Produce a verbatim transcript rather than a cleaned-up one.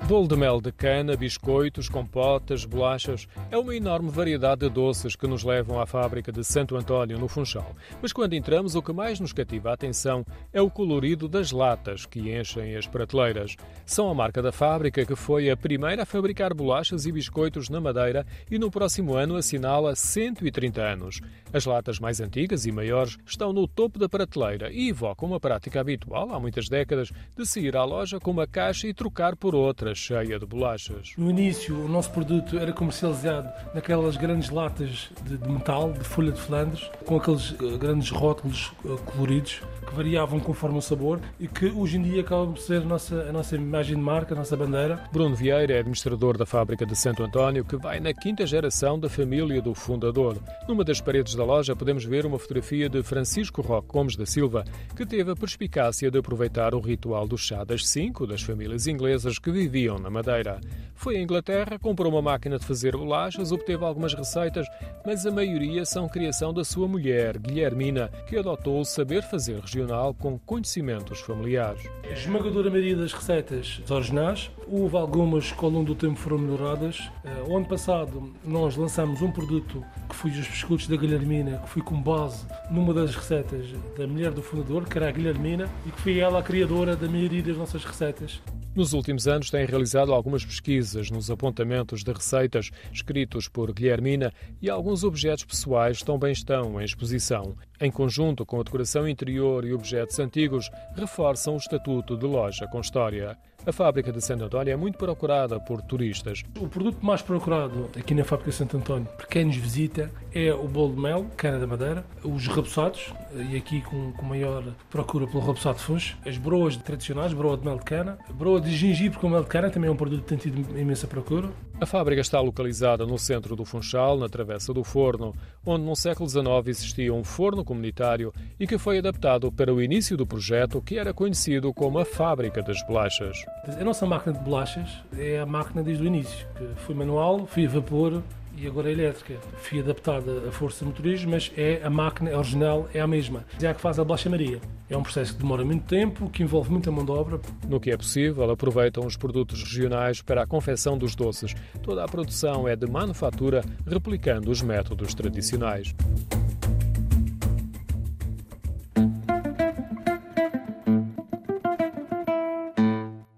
Bolo de mel de cana, biscoitos, compotas, bolachas... É uma enorme variedade de doces que nos levam à fábrica de Santo António, no Funchal. Mas quando entramos, o que mais nos cativa a atenção é o colorido das latas que enchem as prateleiras. São a marca da fábrica que foi a primeira a fabricar bolachas e biscoitos na Madeira e no próximo ano assinala cento e trinta anos. As latas mais antigas e maiores estão no topo da prateleira e evocam uma prática habitual há muitas décadas de se ir à loja com uma caixa e trocar por outra cheia de bolachas. No início, o nosso produto era comercializado naquelas grandes latas de, de metal, de folha de Flandres, com aqueles uh, grandes rótulos uh, coloridos, que variavam conforme o sabor e que hoje em dia acabam por ser a nossa, a nossa imagem de marca, a nossa bandeira. Bruno Vieira é administrador da fábrica de Santo António, que vai na quinta geração da família do fundador. Numa das paredes da loja podemos ver uma fotografia de Francisco Roque Gomes da Silva, que teve a perspicácia de aproveitar o ritual do chá das cinco das famílias inglesas que viviam na Madeira. Foi à Inglaterra, comprou uma máquina de fazer bolachas, obteve algumas receitas, mas a maioria são criação da sua mulher, Guilhermina, que adotou o saber fazer regional com conhecimentos familiares. A esmagadora maioria das receitas originais, houve algumas que ao longo do tempo foram melhoradas. O ano passado nós lançámos um produto que foi os biscoitos da Guilhermina, que foi com base numa das receitas da mulher do fundador, que era a Guilhermina, e que foi ela a criadora da maioria das nossas receitas. Nos últimos anos tem realizado algumas pesquisas nos apontamentos de receitas escritos por Guilhermina e alguns objetos pessoais também estão em exposição. Em conjunto com a decoração interior e objetos antigos, reforçam o estatuto de loja com história. A fábrica de Santo António é muito procurada por turistas. O produto mais procurado aqui na fábrica de Santo António, por quem nos visita, é o bolo de mel, cana da Madeira, os rebuçados, e aqui com, com maior procura pelo rebuçado de funcho, as broas tradicionais, broa de mel de cana, broa de gengibre com mel de cana, também é um produto que tem tido imensa procura. A fábrica está localizada no centro do Funchal, na Travessa do Forno, onde no século dezenove existia um forno comunitário e que foi adaptado para o início do projeto, que era conhecido como a Fábrica das Bolachas. A nossa máquina de bolachas é a máquina desde o início, que foi manual, foi a vapor e agora é elétrica. Foi adaptada a força de motorismo, mas é a máquina original, é a mesma. É a que faz a bolacha Maria. É um processo que demora muito tempo, que envolve muita mão de obra. No que é possível, aproveitam os produtos regionais para a confecção dos doces. Toda a produção é de manufatura, replicando os métodos tradicionais.